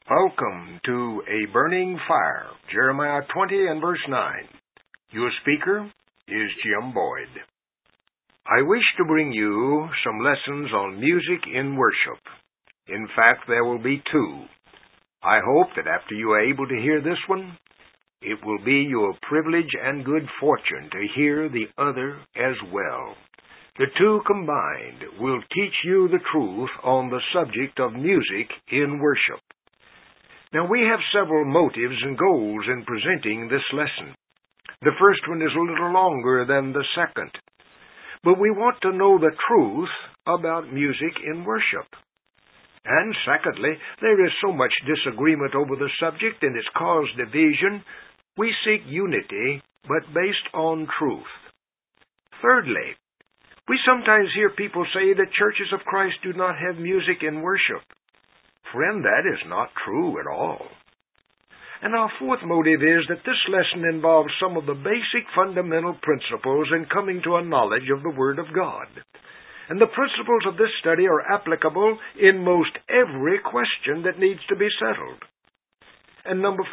Welcome to A Burning Fire, Jeremiah 20 and verse 9. Your speaker is Jim Boyd. I wish to bring you some lessons on music in worship. In fact, there will be two. I hope that after you are able to hear this one, it will be your privilege and good fortune to hear the other as well. The two combined will teach you the truth on the subject of music in worship. Now, we have several motives and goals in presenting this lesson. The first one is a little longer than the second. But we want to know the truth about music in worship. And secondly, there is so much disagreement over the subject and it's caused division. We seek unity, but based on truth. Thirdly, we sometimes hear people say that churches of Christ do not have music in worship. Friend, that is not true at all. And our fourth motive is that this lesson involves some of the basic fundamental principles in coming to a knowledge of the Word of God. And the principles of this study are applicable in most every question that needs to be settled. And number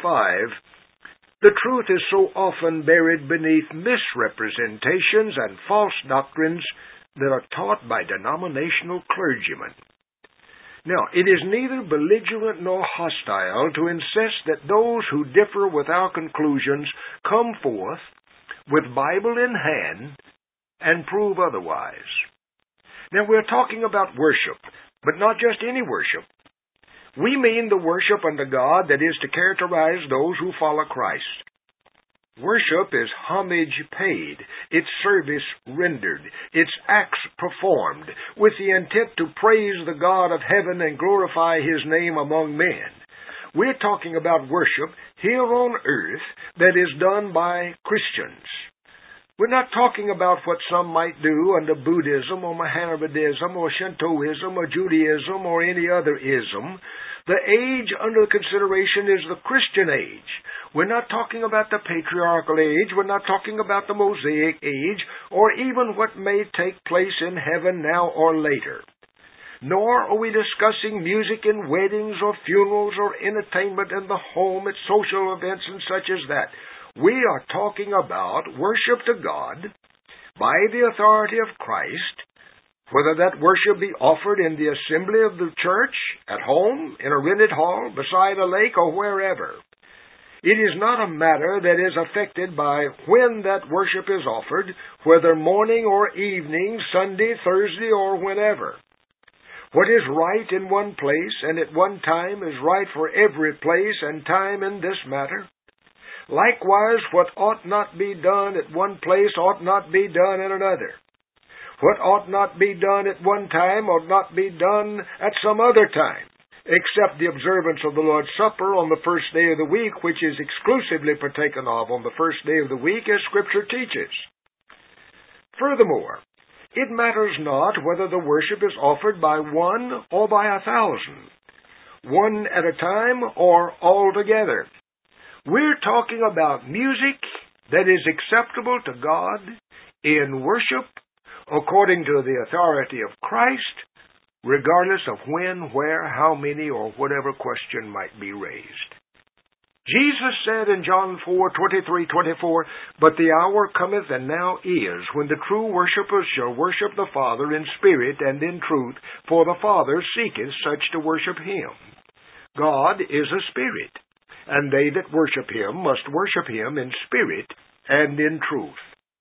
5, the truth is so often buried beneath misrepresentations and false doctrines that are taught by denominational clergymen. Now, it is neither belligerent nor hostile to insist that those who differ with our conclusions come forth with Bible in hand and prove otherwise. Now, we're talking about worship, but not just any worship. We mean the worship unto God that is to characterize those who follow Christ. Worship is homage paid, its service rendered, its acts performed, with the intent to praise the God of heaven and glorify His name among men. We're talking about worship here on earth that is done by Christians. We're not talking about what some might do under Buddhism or Mohammedanism or Shintoism or Judaism or any other ism. The age under consideration is the Christian age. We're not talking about the patriarchal age. We're not talking about the Mosaic age or even what may take place in heaven now or later. Nor are we discussing music in weddings or funerals or entertainment in the home at social events and such as that. We are talking about worship to God by the authority of Christ, whether that worship be offered in the assembly of the church, at home, in a rented hall, beside a lake, or wherever. It is not a matter that is affected by when that worship is offered, whether morning or evening, Sunday, Thursday, or whenever. What is right in one place and at one time is right for every place and time in this matter. Likewise, what ought not be done at one place ought not be done at another. What ought not be done at one time ought not be done at some other time, except the observance of the Lord's Supper on the first day of the week, which is exclusively partaken of on the first day of the week, as Scripture teaches. Furthermore, it matters not whether the worship is offered by one or by 1,000, one at a time or all together. We're talking about music that is acceptable to God in worship according to the authority of Christ, regardless of when, where, how many, or whatever question might be raised. Jesus said in John 4:23-24, "But the hour cometh, and now is, when the true worshippers shall worship the Father in spirit and in truth, for the Father seeketh such to worship Him." God is a spirit, and they that worship Him must worship Him in spirit and in truth.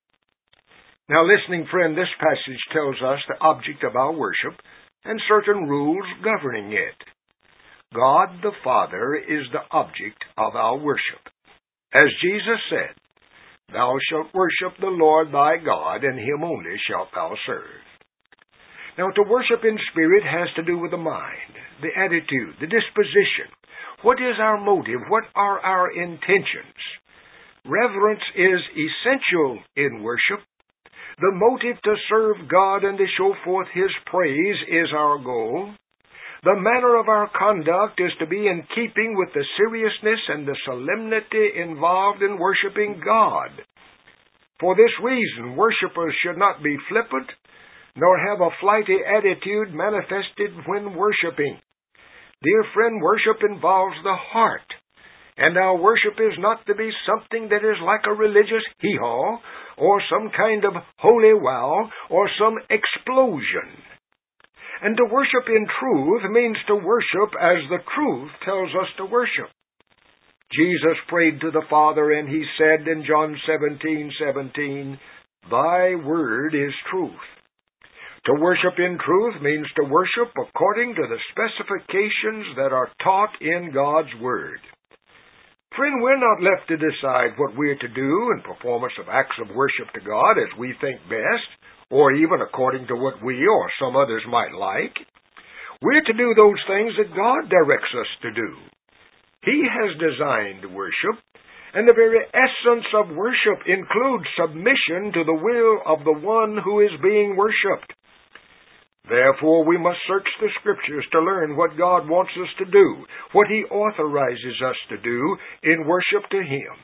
Now, listening friend, this passage tells us the object of our worship and certain rules governing it. God the Father is the object of our worship. As Jesus said, "Thou shalt worship the Lord thy God, and Him only shalt thou serve." Now, to worship in spirit has to do with the mind, the attitude, the disposition. What is our motive? What are our intentions? Reverence is essential in worship. The motive to serve God and to show forth His praise is our goal. The manner of our conduct is to be in keeping with the seriousness and the solemnity involved in worshiping God. For this reason, worshipers should not be flippant, nor have a flighty attitude manifested when worshiping. Dear friend, worship involves the heart. And our worship is not to be something that is like a religious hee-haw, or some kind of holy wow, or some explosion. And to worship in truth means to worship as the truth tells us to worship. Jesus prayed to the Father, and he said in John 17:17, "Thy word is truth." To worship in truth means to worship according to the specifications that are taught in God's Word. Friend, we're not left to decide what we're to do in performance of acts of worship to God as we think best, or even according to what we or some others might like. We're to do those things that God directs us to do. He has designed worship, and the very essence of worship includes submission to the will of the one who is being worshipped. Therefore, we must search the Scriptures to learn what God wants us to do, what He authorizes us to do in worship to Him.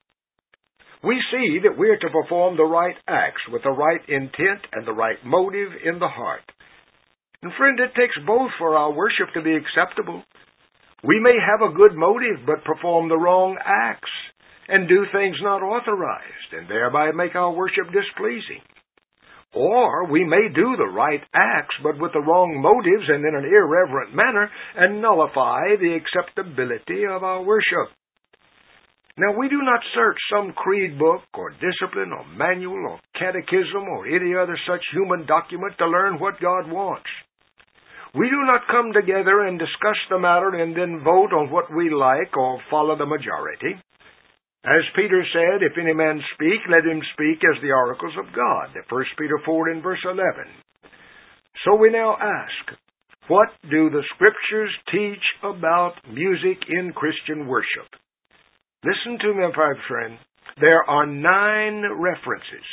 We see that we are to perform the right acts with the right intent and the right motive in the heart. And friend, it takes both for our worship to be acceptable. We may have a good motive but perform the wrong acts and do things not authorized, and thereby make our worship displeasing. Or we may do the right acts, but with the wrong motives and in an irreverent manner, and nullify the acceptability of our worship. Now, we do not search some creed book, or discipline, or manual, or catechism, or any other such human document to learn what God wants. We do not come together and discuss the matter and then vote on what we like or follow the majority. As Peter said, if any man speak, let him speak as the oracles of God. 1 Peter 4 and verse 11. So we now ask, what do the Scriptures teach about music in Christian worship? Listen to me, my friend. There are 9 references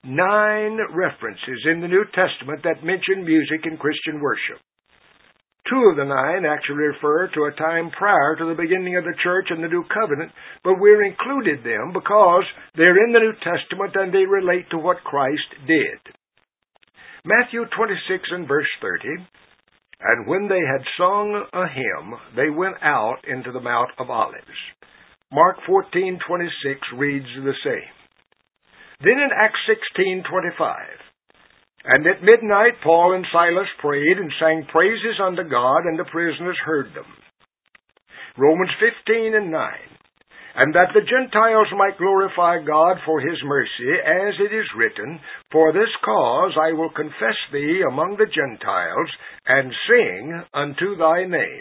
in the New Testament that mention music in Christian worship. 2 of the 9 actually refer to a time prior to the beginning of the church and the New Covenant, but we're included them because they're in the New Testament and they relate to what Christ did. Matthew 26 and verse 30, and when they had sung a hymn, they went out into the Mount of Olives. Mark 14:26 reads the same. Then in Acts 16:25, and at midnight Paul and Silas prayed and sang praises unto God, and the prisoners heard them. Romans 15 and 9, and that the Gentiles might glorify God for His mercy, as it is written, for this cause I will confess thee among the Gentiles, and sing unto thy name.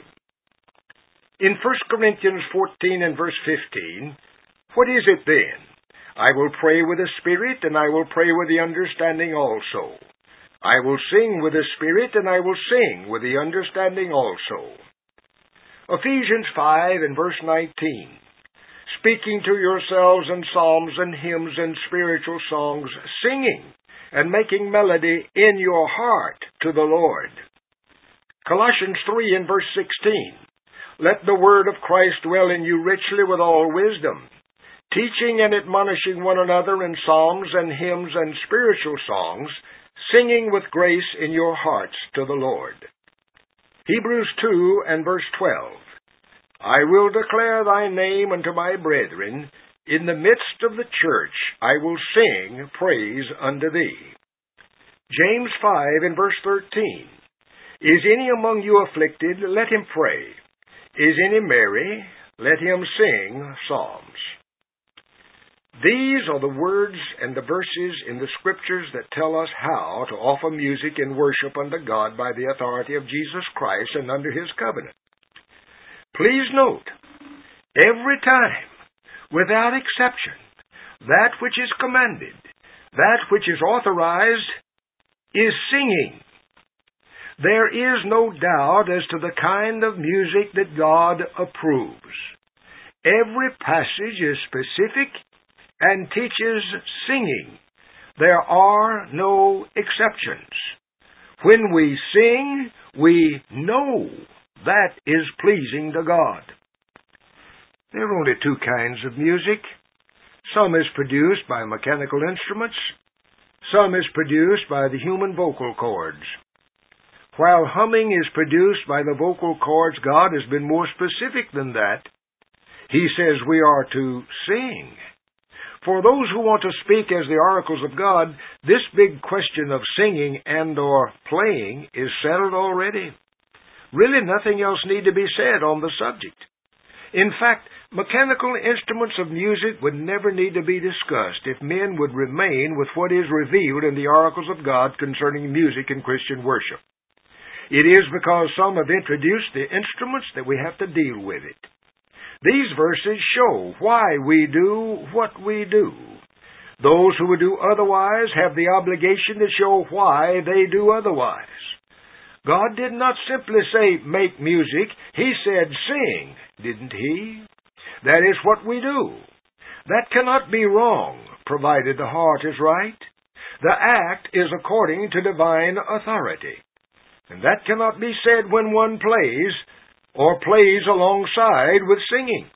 In 1 Corinthians 14 and verse 15, what is it then? I will pray with the Spirit, and I will pray with the understanding also. I will sing with the Spirit, and I will sing with the understanding also. Ephesians 5 and verse 19, speaking to yourselves in psalms and hymns and spiritual songs, singing and making melody in your heart to the Lord. Colossians 3 and verse 16, let the word of Christ dwell in you richly with all wisdom, teaching and admonishing one another in psalms and hymns and spiritual songs, singing with grace in your hearts to the Lord. Hebrews 2 and verse 12, I will declare thy name unto my brethren, in the midst of the church I will sing praise unto thee. James 5 and verse 13, is any among you afflicted? Let him pray. Is any merry? Let him sing psalms. These are the words and the verses in the Scriptures that tell us how to offer music and worship unto God by the authority of Jesus Christ and under His covenant. Please note, every time, without exception, that which is commanded, that which is authorized, is singing. There is no doubt as to the kind of music that God approves. Every passage is specific and teaches singing. There are no exceptions. When we sing, we know that is pleasing to God. There are only 2 kinds of music. Some is produced by mechanical instruments. Some is produced by the human vocal cords. While humming is produced by the vocal cords, God has been more specific than that. He says we are to sing. For those who want to speak as the oracles of God, this big question of singing and or playing is settled already. Really nothing else need to be said on the subject. In fact, mechanical instruments of music would never need to be discussed if men would remain with what is revealed in the oracles of God concerning music and Christian worship. It is because some have introduced the instruments that we have to deal with it. These verses show why we do what we do. Those who would do otherwise have the obligation to show why they do otherwise. God did not simply say, make music. He said, sing, didn't He? That is what we do. That cannot be wrong, provided the heart is right. The act is according to divine authority. And that cannot be said when one plays, or plays alongside with singing.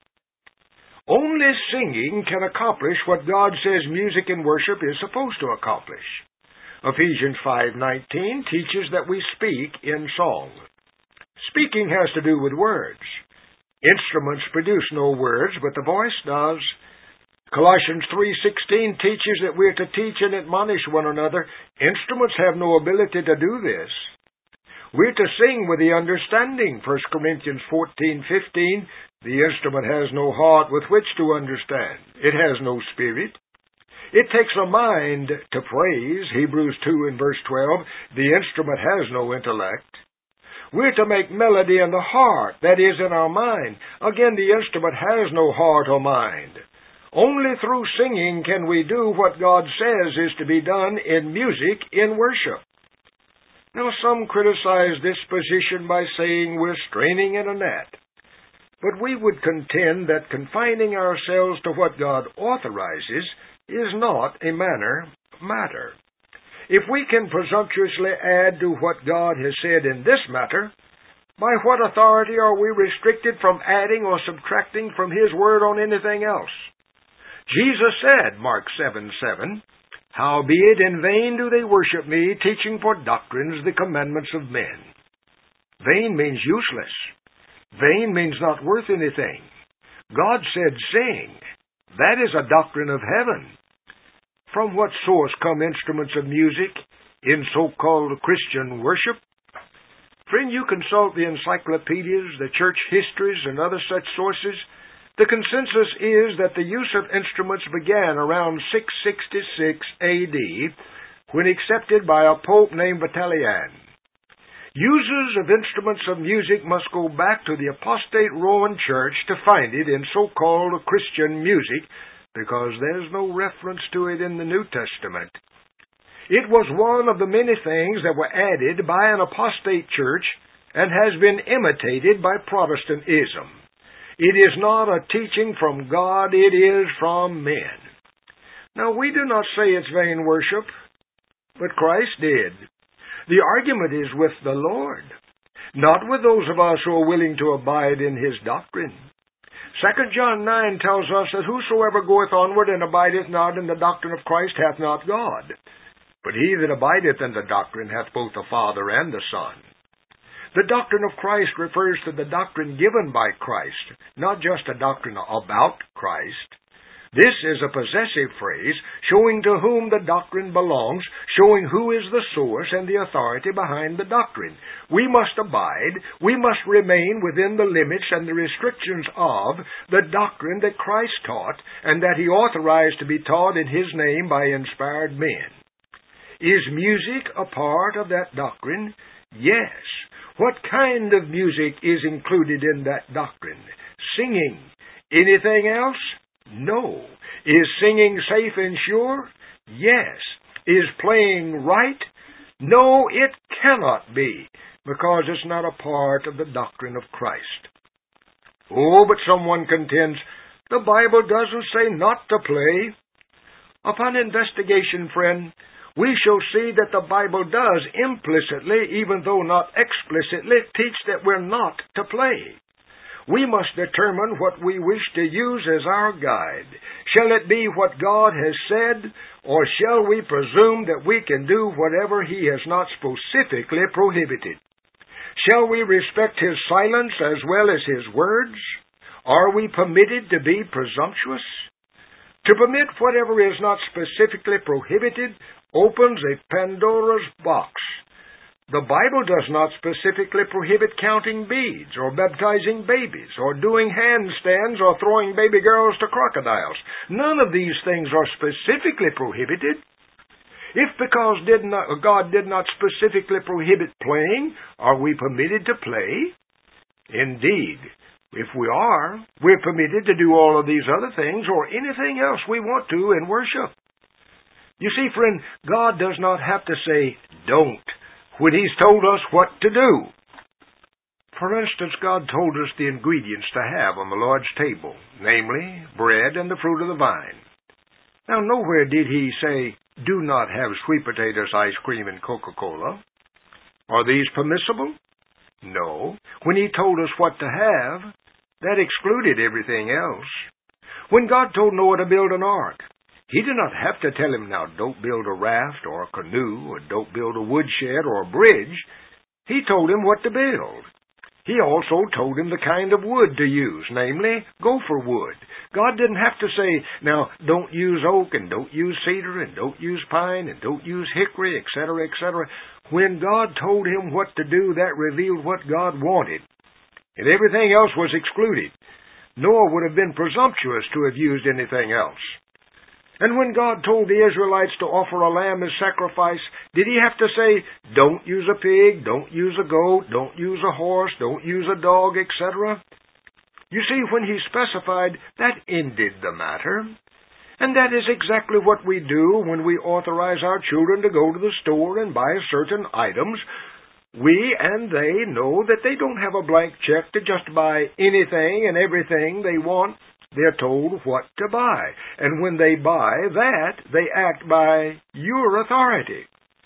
Only singing can accomplish what God says music and worship is supposed to accomplish. Ephesians 5:19 teaches that we speak in song. Speaking has to do with words. Instruments produce no words, but the voice does. Colossians 3:16 teaches that we are to teach and admonish one another. Instruments have no ability to do this. We're to sing with the understanding. 1 Corinthians 14:15, the instrument has no heart with which to understand. It has no spirit. It takes a mind to praise. Hebrews 2 and verse 12, the instrument has no intellect. We're to make melody in the heart, that is, in our mind. Again, the instrument has no heart or mind. Only through singing can we do what God says is to be done in music, in worship. Now, some criticize this position by saying we're straining at a net. But we would contend that confining ourselves to what God authorizes is not a matter. If we can presumptuously add to what God has said in this matter, by what authority are we restricted from adding or subtracting from His Word on anything else? Jesus said, Mark 7:7, howbeit in vain do they worship me, teaching for doctrines the commandments of men. Vain means useless. Vain means not worth anything. God said sing. That is a doctrine of heaven. From what source come instruments of music in so-called Christian worship? Friend, you consult the encyclopedias, the church histories, and other such sources. The consensus is that the use of instruments began around 666 AD, when accepted by a pope named Vitalian. Users of instruments of music must go back to the apostate Roman Church to find it in so-called Christian music, because there's no reference to it in the New Testament. It was one of the many things that were added by an apostate church and has been imitated by Protestantism. It is not a teaching from God, it is from men. Now, we do not say it's vain worship, but Christ did. The argument is with the Lord, not with those of us who are willing to abide in His doctrine. 2 John 9 tells us that whosoever goeth onward and abideth not in the doctrine of Christ hath not God. But he that abideth in the doctrine hath both the Father and the Son. The doctrine of Christ refers to the doctrine given by Christ, not just a doctrine about Christ. This is a possessive phrase showing to whom the doctrine belongs, showing who is the source and the authority behind the doctrine. We must abide, we must remain within the limits and the restrictions of the doctrine that Christ taught and that He authorized to be taught in His name by inspired men. Is music a part of that doctrine? Yes. What kind of music is included in that doctrine? Singing. Anything else? No. Is singing safe and sure? Yes. Is playing right? No, it cannot be, because it's not a part of the doctrine of Christ. Oh, but someone contends, the Bible doesn't say not to play. Upon investigation, friend, we shall see that the Bible does implicitly, even though not explicitly, teach that we're not to play. We must determine what we wish to use as our guide. Shall it be what God has said, or shall we presume that we can do whatever He has not specifically prohibited? Shall we respect his silence as well as his words? Are we permitted to be presumptuous? To permit whatever is not specifically prohibited opens a Pandora's box. The Bible does not specifically prohibit counting beads, or baptizing babies, or doing handstands, or throwing baby girls to crocodiles. None of these things are specifically prohibited. If because God did not specifically prohibit playing, are we permitted to play? Indeed, if we are, we're permitted to do all of these other things or anything else we want to in worship. You see, friend, God does not have to say, don't, when He's told us what to do. For instance, God told us the ingredients to have on the Lord's table, namely, bread and the fruit of the vine. Now, nowhere did He say, do not have sweet potatoes, ice cream, and Coca-Cola. Are these permissible? No. When He told us what to have, that excluded everything else. When God told Noah to build an ark, He did not have to tell him, now, don't build a raft or a canoe, or don't build a woodshed or a bridge. He told him what to build. He also told him the kind of wood to use, namely, gopher wood. God didn't have to say, now, don't use oak, and don't use cedar, and don't use pine, and don't use hickory, etc., etc. When God told him what to do, that revealed what God wanted, and everything else was excluded. Noah would have been presumptuous to have used anything else. And when God told the Israelites to offer a lamb as sacrifice, did He have to say, don't use a pig, don't use a goat, don't use a horse, don't use a dog, etc.? You see, when He specified, that ended the matter. And that is exactly what we do when we authorize our children to go to the store and buy certain items. We and they know that they don't have a blank check to just buy anything and everything they want. They're told what to buy. And when they buy that, they act by your authority.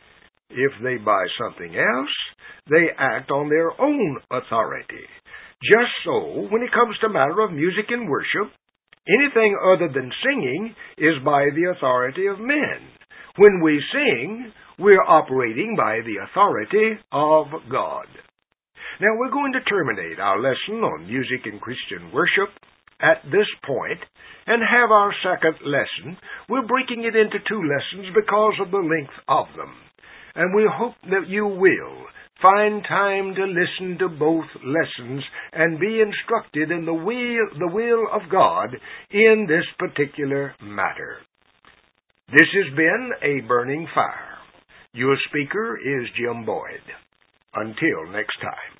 If they buy something else, they act on their own authority. Just so, when it comes to matter of music and worship, anything other than singing is by the authority of men. When we sing, we're operating by the authority of God. Now, we're going to terminate our lesson on music and Christian worship at this point and have our second lesson. We're breaking it into two lessons because of the length of them. And we hope that you will find time to listen to both lessons and be instructed in the will of God in this particular matter. This has been A Burning Fire. Your speaker is Jim Boyd. Until next time.